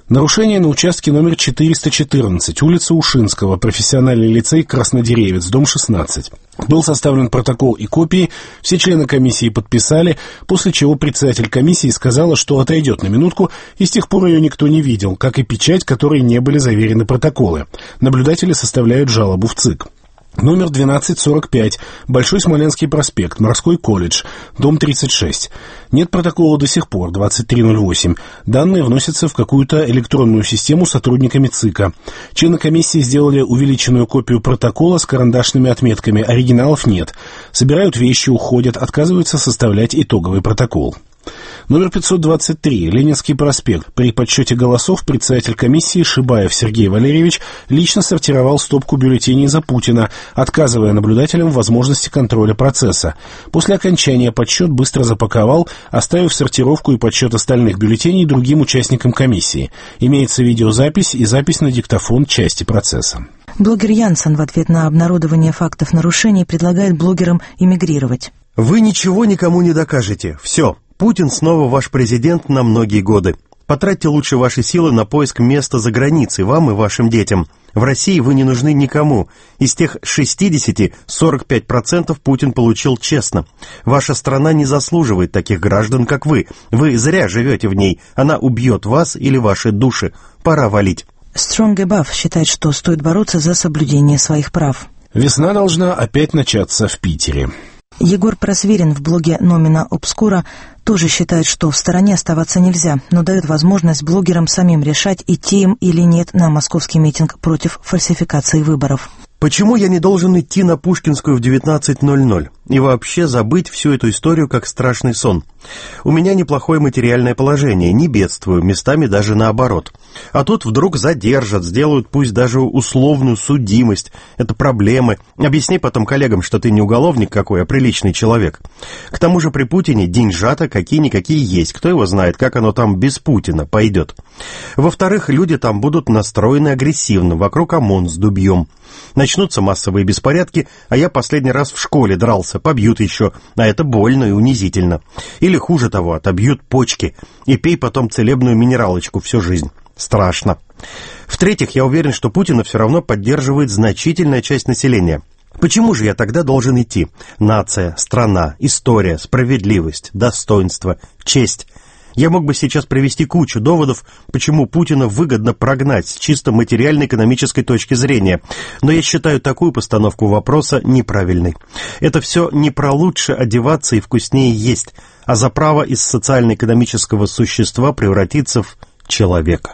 Нарушение на участке номер четыреста четырнадцать, улица Ушинского, профессиональный лицей Краснодеревец, дом шестнадцать. Был составлен протокол и копии, все члены комиссии подписали, после чего председатель комиссии сказала, что отойдет на минутку, и с тех пор ее никто не видел, как и печать, которой не были заверены протоколы. Наблюдатели составляют жалобу в ЦИК. Номер двенадцать сорок пять, Большой Смоленский проспект, Морской колледж, дом тридцать шесть. Нет протокола до сих пор, двадцать три ноль восемь. Данные вносятся в какую-то электронную систему сотрудниками ЦИКа. Члены комиссии сделали увеличенную копию протокола с карандашными отметками, оригиналов нет. Собирают вещи, уходят, отказываются составлять итоговый протокол. Номер пятьсот двадцать три, Ленинский проспект. При подсчете голосов председатель комиссии Шибаев Сергей Валерьевич лично сортировал стопку бюллетеней за Путина, отказывая наблюдателям в возможности контроля процесса. После окончания подсчет быстро запаковал, оставив сортировку и подсчет остальных бюллетеней другим участникам комиссии. Имеется видеозапись и запись на диктофон части процесса. Блогер Янсен в ответ на обнародование фактов нарушений предлагает блогерам эмигрировать. Вы ничего никому не докажете. Все. Путин снова ваш президент на многие годы. Потратьте лучше ваши силы на поиск места за границей, вам и вашим детям. В России вы не нужны никому. Из тех шестидесяти сорок пять процентов Путин получил честно. Ваша страна не заслуживает таких граждан, как вы. Вы зря живете в ней. Она убьет вас или ваши души. Пора валить. Strong Above считает, что стоит бороться за соблюдение своих прав. Весна должна опять начаться в Питере. Егор Просверин в блоге «Номина Обскура» тоже считает, что в стороне оставаться нельзя, но дает возможность блогерам самим решать, идти им или нет на московский митинг против фальсификации выборов. Почему я не должен идти на Пушкинскую в девятнадцать ноль ноль и вообще забыть всю эту историю как страшный сон? У меня неплохое материальное положение, не бедствую, местами даже наоборот. А тут вдруг задержат, сделают пусть даже условную судимость. Это проблемы. Объясни потом коллегам, что ты не уголовник какой, а приличный человек. К тому же при Путине деньжата какие-никакие есть. Кто его знает, как оно там без Путина пойдет. Во-вторых, люди там будут настроены агрессивно, вокруг ОМОН с дубьем. Начнутся массовые беспорядки, а я последний раз в школе дрался, побьют еще, а это больно и унизительно. Или хуже того, отобьют почки, и пей потом целебную минералочку всю жизнь. Страшно. В-третьих, я уверен, что Путина все равно поддерживает значительная часть населения. Почему же я тогда должен идти? Нация, страна, история, справедливость, достоинство, честь. Я мог бы сейчас привести кучу доводов, почему Путина выгодно прогнать с чисто материально-экономической точки зрения, но я считаю такую постановку вопроса неправильной. Это все не про лучше одеваться и вкуснее есть, а за право из социально-экономического существа превратиться в человека.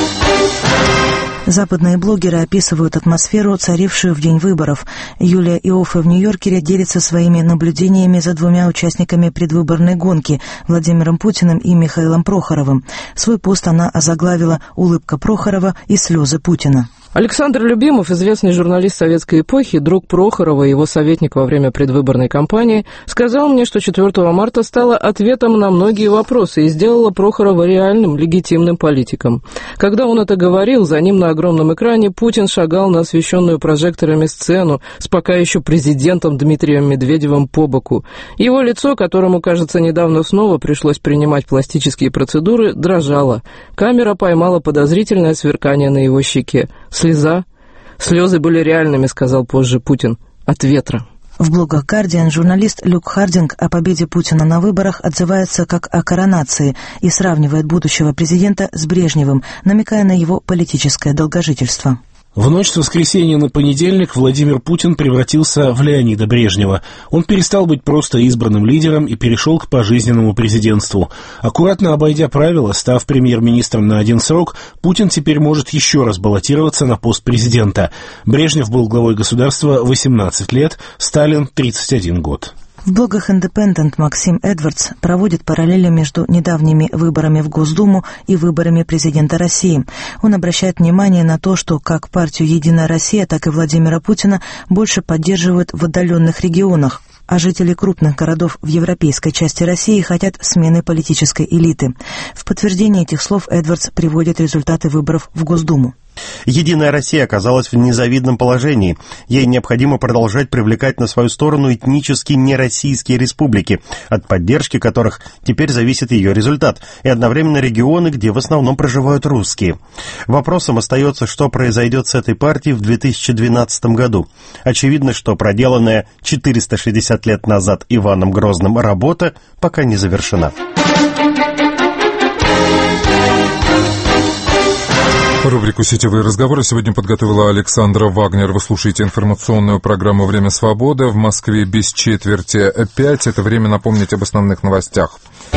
Западные блогеры описывают атмосферу, царившую в день выборов. Юлия Иоффе в Нью-Йорке делится своими наблюдениями за двумя участниками предвыборной гонки – Владимиром Путиным и Михаилом Прохоровым. Свой пост она озаглавила «Улыбка Прохорова и слезы Путина». Александр Любимов, известный журналист советской эпохи, друг Прохорова и его советник во время предвыборной кампании, сказал мне, что четвёртого марта стало ответом на многие вопросы и сделало Прохорова реальным, легитимным политиком. Когда он это говорил, за ним на огромном экране Путин шагал на освещенную прожекторами сцену с пока еще президентом Дмитрием Медведевым по боку. Его лицо, которому, кажется, недавно снова пришлось принимать пластические процедуры, дрожало. Камера поймала подозрительное сверкание на его щеке. Слеза. Слезы были реальными, сказал позже Путин, от ветра. В блогах «Гардиан» журналист Люк Хардинг о победе Путина на выборах отзывается как о коронации и сравнивает будущего президента с Брежневым, намекая на его политическое долгожительство. В ночь с воскресенья на понедельник Владимир Путин превратился в Леонида Брежнева. Он перестал быть просто избранным лидером и перешел к пожизненному президентству. Аккуратно обойдя правила, став премьер-министром на один срок, Путин теперь может еще раз баллотироваться на пост президента. Брежнев был главой государства восемнадцать лет, Сталин — тридцать один год. В блогах «Индепендент» Максим Эдвардс проводит параллели между недавними выборами в Госдуму и выборами президента России. Он обращает внимание на то, что как партию «Единая Россия», так и Владимира Путина больше поддерживают в отдаленных регионах, а жители крупных городов в европейской части России хотят смены политической элиты. В подтверждение этих слов Эдвардс приводит результаты выборов в Госдуму. Единая Россия оказалась в незавидном положении. Ей необходимо продолжать привлекать на свою сторону этнически нероссийские республики, от поддержки которых теперь зависит ее результат, и одновременно регионы, где в основном проживают русские. Вопросом остается, что произойдет с этой партией в две тысячи двенадцатом году. Очевидно, что проделанная четыреста шестьдесят лет назад Иваном Грозным работа пока не завершена. Рубрику «Сетевые разговоры» сегодня подготовила Александра Вагнер. Вы слушаете информационную программу «Время свободы». В Москве без четверти пять. Это время напомнить об основных новостях.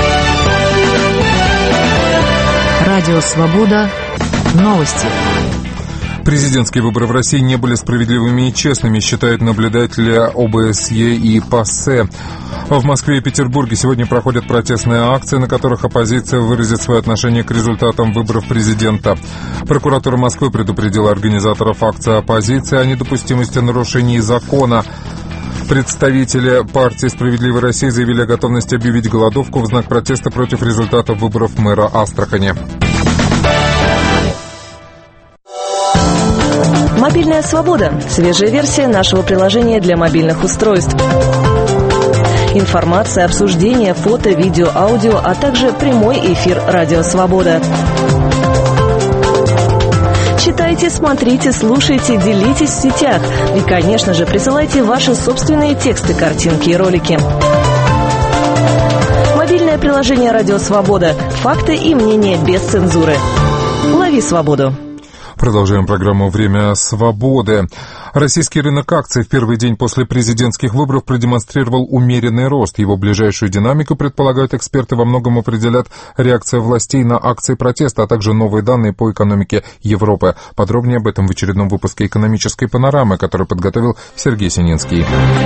Радио «Свобода». Новости. Президентские выборы в России не были справедливыми и честными, считают наблюдатели о бэ эс е и ПАСЕ. В Москве и Петербурге сегодня проходят протестные акции, на которых оппозиция выразит свое отношение к результатам выборов президента. Прокуратура Москвы предупредила организаторов акции оппозиции о недопустимости нарушений закона. Представители партии «Справедливая Россия» заявили о готовности объявить голодовку в знак протеста против результатов выборов мэра Астрахани. Мобильная свобода. Свежая версия нашего приложения для мобильных устройств. Информация, обсуждение, фото, видео, аудио, а также прямой эфир «Радио Свобода». Читайте, смотрите, слушайте, делитесь в сетях. И, конечно же, присылайте ваши собственные тексты, картинки и ролики. Мобильное приложение «Радио Свобода». Факты и мнения без цензуры. Лови свободу. Продолжаем программу «Время свободы». Российский рынок акций в первый день после президентских выборов продемонстрировал умеренный рост. Его ближайшую динамику, предполагают эксперты, во многом определят реакция властей на акции протеста, а также новые данные по экономике Европы. Подробнее об этом в очередном выпуске «Экономической панорамы», который подготовил Сергей Сининский.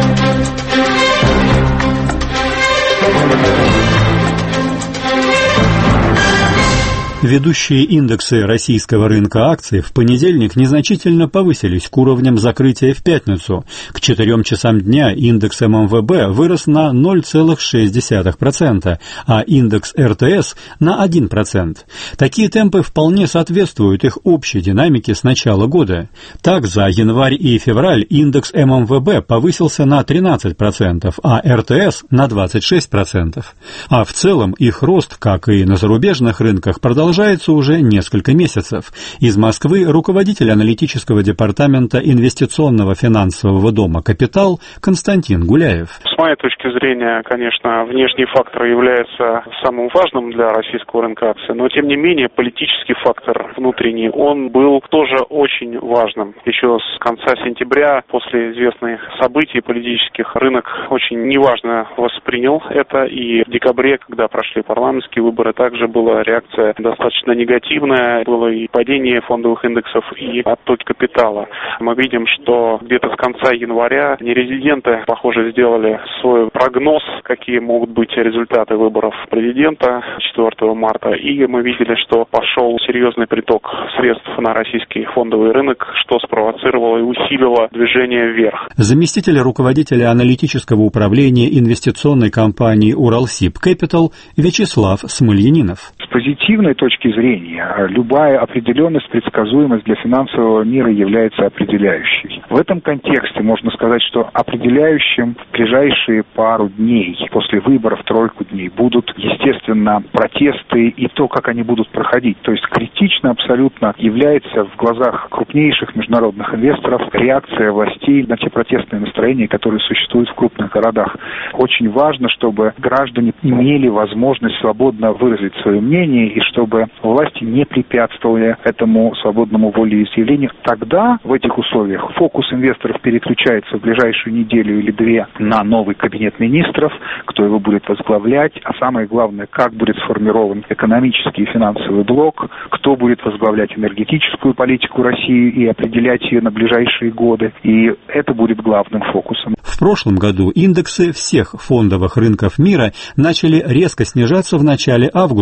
Ведущие индексы российского рынка акций в понедельник незначительно повысились к уровням закрытия в пятницу. К четырем часам дня индекс эм эм вэ бэ вырос на ноль целых шесть десятых процента, а индекс эр тэ эс на один процент. Такие темпы вполне соответствуют их общей динамике с начала года. Так, за январь и февраль индекс эм эм вэ бэ повысился на тринадцать процентов, а эр тэ эс на двадцать шесть процентов. А в целом их рост, как и на зарубежных рынках, продолжается. Продолжается уже несколько месяцев. Из Москвы руководитель аналитического департамента инвестиционного финансового дома «Капитал» Константин Гуляев. С моей точки зрения, конечно, внешний фактор является самым важным для российского рынка акций, но тем не менее политический фактор внутренний, он был тоже очень важным. Еще с конца сентября, после известных событий политических, рынок очень неважно воспринял это, и в декабре, когда прошли парламентские выборы, также была реакция достаточно негативное, было и падение фондовых индексов, и отток капитала. Мы видим, что где-то с конца января нерезиденты, похоже, сделали свой прогноз, какие могут быть результаты выборов президента четвёртого марта, и мы видели, что пошел серьезный приток средств на российский фондовый рынок, что спровоцировало и усилило движение вверх. Заместитель руководителя аналитического управления инвестиционной компании «Уралсиб Кэпитал» Вячеслав Смольянинов. С позитивной точки зрения, любая определенность, предсказуемость для финансового мира является определяющей. В этом контексте можно сказать, что определяющим в ближайшие пару дней после выборов, тройку дней, будут, естественно, протесты и то, как они будут проходить. То есть критично абсолютно является в глазах крупнейших международных инвесторов реакция властей на те протестные настроения, которые существуют в крупных городах. Очень важно, чтобы граждане имели возможность свободно выразить свое мнение и чтобы власти не препятствовали этому свободному волеизъявлению. Тогда в этих условиях фокус инвесторов переключается в ближайшую неделю или две на новый кабинет министров, кто его будет возглавлять, а самое главное, как будет сформирован экономический и финансовый блок, кто будет возглавлять энергетическую политику России и определять ее на ближайшие годы. И это будет главным фокусом. В прошлом году индексы всех фондовых рынков мира начали резко снижаться в начале августа,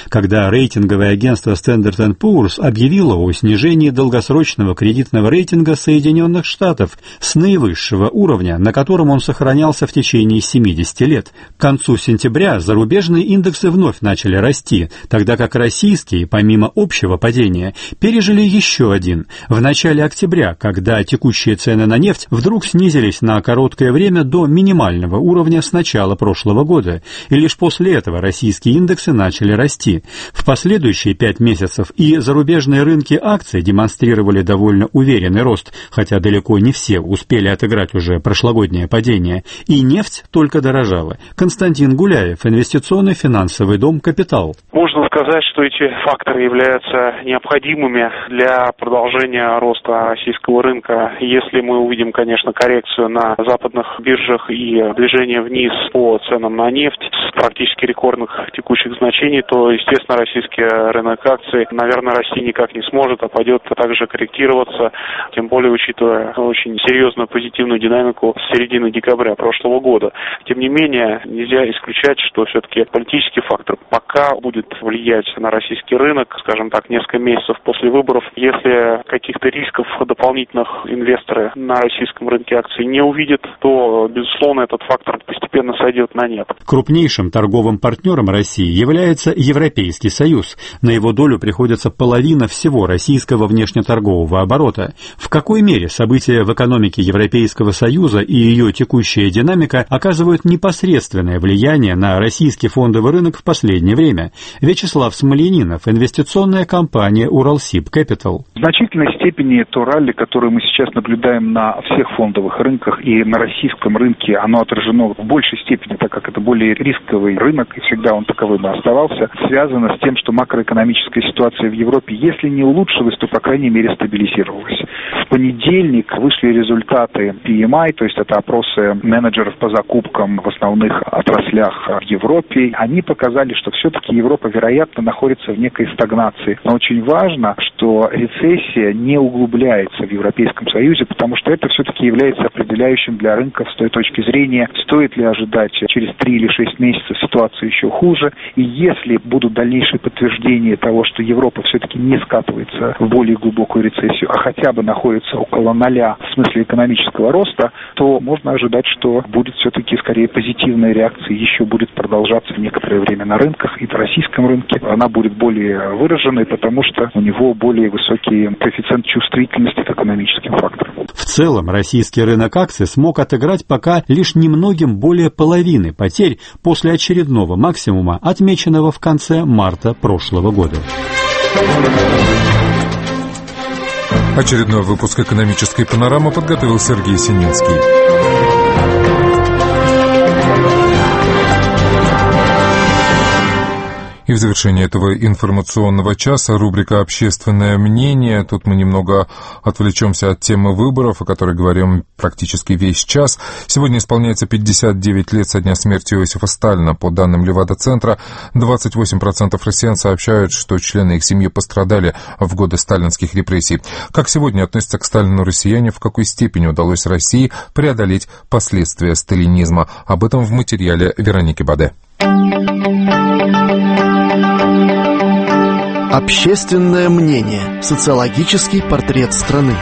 когда рейтинговое агентство Standard энд Poor's объявило о снижении долгосрочного кредитного рейтинга Соединенных Штатов с наивысшего уровня, на котором он сохранялся в течение семидесяти лет. К концу сентября зарубежные индексы вновь начали расти, тогда как российские, помимо общего падения, пережили еще один в начале октября, когда текущие цены на нефть вдруг снизились на короткое время до минимального уровня с начала прошлого года, и лишь после этого российские индексы начали расти. В последующие пять месяцев и зарубежные рынки акций демонстрировали довольно уверенный рост, хотя далеко не все успели отыграть уже прошлогоднее падение, и нефть только дорожала. Константин Гуляев, инвестиционный финансовый дом «Капитал». Можно сказать, что эти факторы являются необходимыми для продолжения роста российского рынка. Если мы увидим, конечно, коррекцию на западных биржах и движение вниз по ценам на нефть с практически рекордных текущих значений, то, естественно, российский рынок акций, наверное, расти никак не сможет, а пойдет также корректироваться, тем более учитывая очень серьезную позитивную динамику с середины декабря прошлого года. Тем не менее, нельзя исключать, что все-таки политический фактор пока будет влиять на российский рынок, скажем так, несколько месяцев после выборов. Если каких-то рисков дополнительных инвесторы на российском рынке акций не увидят, то, безусловно, этот фактор постепенно сойдет на нет. Крупнейшим торговым партнером России является Европейский Союз. На его долю приходится половина всего российского внешнеторгового оборота. В какой мере события в экономике Европейского Союза и ее текущая динамика оказывают непосредственное влияние на российский фондовый рынок в последнее время? Вячеслав Смольянинов, инвестиционная компания «Уралсиб Капитал». В значительной степени то ралли, которое мы сейчас наблюдаем на всех фондовых рынках и на российском рынке, оно отражено в большей степени, так как это более рисковый рынок, и всегда он таковым и оставался, связано с тем, что макроэкономическая ситуация в Европе, если не улучшилась, то, по крайней мере, стабилизировалась. В понедельник вышли результаты пи эм ай, то есть это опросы менеджеров по закупкам в основных отраслях в Европе. Они показали, что все-таки Европа, вероятно, находится в некой стагнации. Но очень важно, что рецессия не углубляется в Европейском Союзе, потому что это все-таки является определяющим для рынков с той точки зрения, стоит ли ожидать через три или шесть месяцев ситуацию еще хуже. И если будут дальнейшие подтверждения того, что Европа все-таки не скатывается в более глубокую рецессию, а хотя бы находится около ноля в смысле экономического роста, то можно ожидать, что будет все-таки скорее позитивная реакция, еще будет продолжаться некоторое время на рынках, и в российском рынке она будет более выраженной, потому что у него более высокий коэффициент чувствительности к экономическим факторам. В целом, российский рынок акций смог отыграть пока лишь немногим более половины потерь после очередного максимума, отмеченного в конце марта прошлого года. Очередной выпуск «Экономической панорамы» подготовил Сергей Сининский. И в завершении этого информационного часа рубрика «Общественное мнение». Тут мы немного отвлечемся от темы выборов, о которой говорим практически весь час. Сегодня исполняется пятьдесят девять лет со дня смерти Иосифа Сталина. По данным Левада-центра, двадцать восемь процентов россиян сообщают, что члены их семьи пострадали в годы сталинских репрессий. Как сегодня относятся к Сталину россияне, в какой степени удалось России преодолеть последствия сталинизма? Об этом в материале Вероники Баде. Общественное мнение. Социологический портрет страны.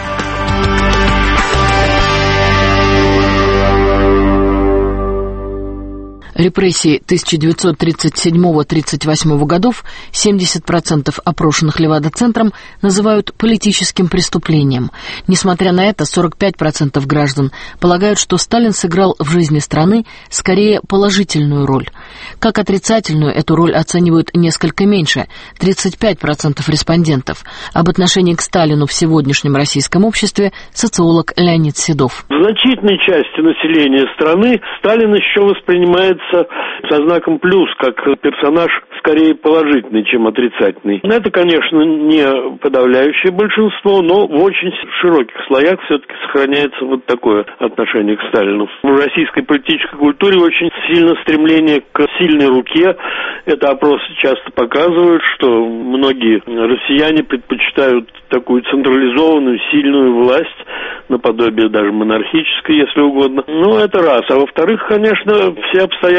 Репрессии тысяча девятьсот тридцать седьмого — тридцать восьмого годов семьдесят процентов опрошенных Левада-центром называют политическим преступлением. Несмотря на это, сорок пять процентов граждан полагают, что Сталин сыграл в жизни страны скорее положительную роль. Как отрицательную эту роль оценивают несколько меньше – тридцать пять процентов респондентов. Об отношении к Сталину в сегодняшнем российском обществе социолог Леонид Седов. В значительной части населения страны Сталин еще воспринимается со знаком плюс, как персонаж скорее положительный, чем отрицательный. Это, конечно, не подавляющее большинство, но в очень широких слоях все-таки сохраняется вот такое отношение к Сталину. В российской политической культуре очень сильно стремление к сильной руке. Это опросы часто показывают, что многие россияне предпочитают такую централизованную, сильную власть, наподобие даже монархической, если угодно. Ну, это раз. А во-вторых, конечно, все обстоятельства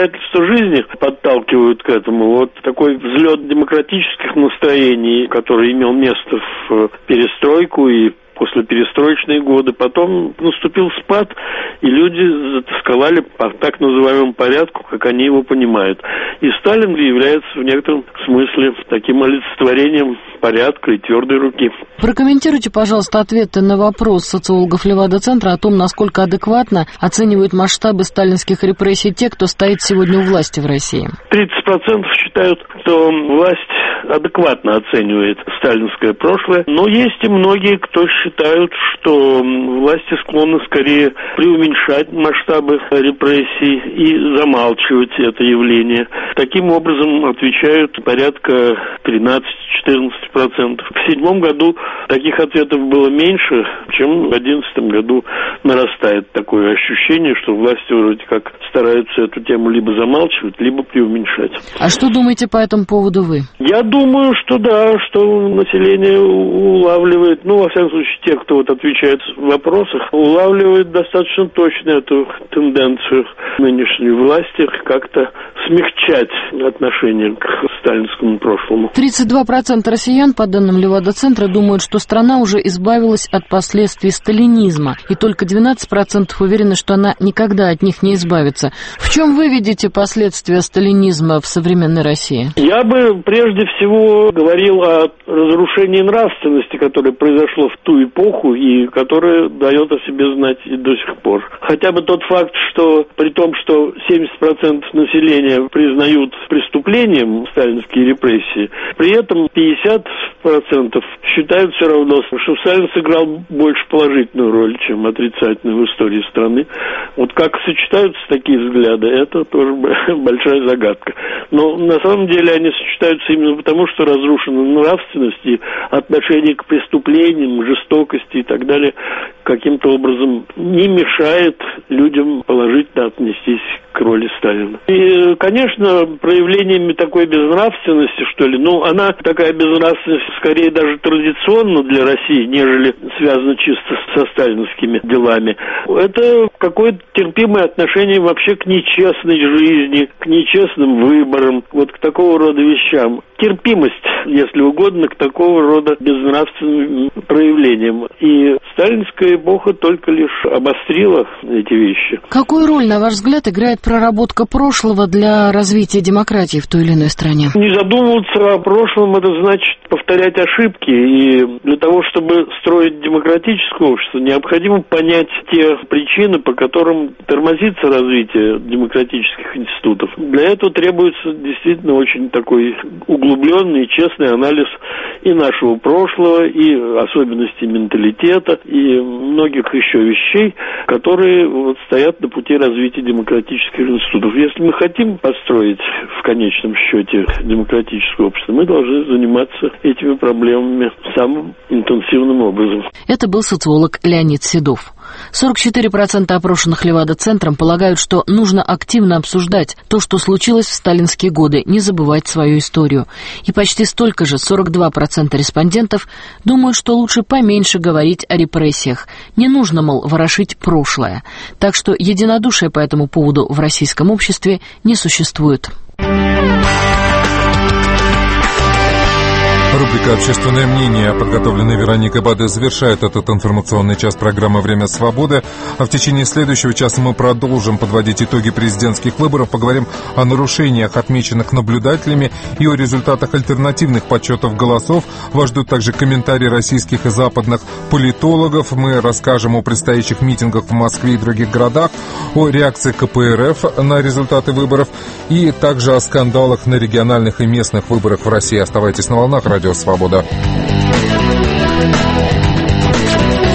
обстоятельства жизни подталкивают к этому. Вот такой взлет демократических настроений, который имел место в перестройку и после перестроечные годы. Потом наступил спад, и люди затасковали по так называемому порядку, как они его понимают. И Сталин является в некотором смысле таким олицетворением порядка и твердой руки. Прокомментируйте, пожалуйста, ответы на вопрос социологов Левада-центра о том, насколько адекватно оценивают масштабы сталинских репрессий те, кто стоит сегодня у власти в России. тридцать процентов считают, что власть адекватно оценивает сталинское прошлое, но есть и многие, кто считают, что власти склонны скорее преуменьшать масштабы репрессий и замалчивать это явление. Таким образом отвечают порядка тринадцать-четырнадцать процентов. В седьмом году таких ответов было меньше, чем в одиннадцатом году нарастает такое ощущение, что власти вроде как стараются эту тему либо замалчивать, либо преуменьшать. А что думаете по этому поводу вы? Я думаю, что да, что население улавливает, ну, во всяком случае, те, кто вот отвечает в вопросах, улавливает достаточно точно эту тенденцию нынешней власти как-то смягчать отношение к сталинскому прошлому. тридцать два процента россиян, по данным Левада-центра, думают, что страна уже избавилась от последствий сталинизма, и только двенадцать процентов уверены, что она никогда от них не избавится. В чем вы видите последствия сталинизма в современной России? Я бы прежде всего говорил о разрушении нравственности, которое произошло в ту эпоху и которое дает о себе знать и до сих пор. Хотя бы тот факт, что при том, что семьдесят процентов населения признают преступлением сталинские репрессии, при этом пятьдесят процентов считают все равно, что Сталин сыграл больше положительную роль, чем отрицательную в истории страны. Вот как сочетаются такие взгляды, это тоже большая загадка. Но на самом деле они сочетаются именно потому, что разрушена нравственность и отношение к преступлениям, жестокости и так далее каким-то образом не мешает людям положительно отнестись к роли Сталина. И, конечно, проявлениями такой безнравственности, что ли, ну, она такая безнравственность скорее даже традиционно для России, нежели связана чисто со сталинскими делами. Это какое-то терпимое отношение вообще к нечестной жизни, к нечестным выборам, вот к такого рода вещам. Терпимость, если угодно, к такого рода безнравственным проявлениям. И сталинская эпоха только лишь обострила эти вещи. Какую роль, на ваш взгляд, играет проработка прошлого для развития демократии в той или иной стране? Не задумываться о прошлом, это значит повторять ошибки. И для того, чтобы строить демократическое общество, необходимо понять те причины, по которым тормозится развитие демократических институтов. Для этого требуется действительно очень такой углубленный и честный анализ и нашего прошлого, и особенностей менталитета, и многих еще вещей, которые вот стоят на пути развития демократических институтов. Если мы хотим построить в конечном счете демократическое общество, мы должны заниматься этими проблемами самым интенсивным образом. Это был социолог Леонид Седов. сорок четыре процента опрошенных Левада-центром полагают, что нужно активно обсуждать то, что случилось в сталинские годы, не забывать свою историю. И почти столько же, сорок два процента респондентов, думают, что лучше поменьше говорить о репрессиях. Не нужно, мол, ворошить прошлое. Так что единодушия по этому поводу в российском обществе не существует. Рубрика «Общественное мнение», подготовленная Вероникой Баде, завершает этот информационный час программы «Время свободы». А в течение следующего часа мы продолжим подводить итоги президентских выборов, поговорим о нарушениях, отмеченных наблюдателями, и о результатах альтернативных подсчетов голосов. Вас ждут также комментарии российских и западных политологов. Мы расскажем о предстоящих митингах в Москве и других городах, о реакции ка пэ эр эф на результаты выборов и также о скандалах на региональных и местных выборах в России. Оставайтесь на волнах «Радио Свобода».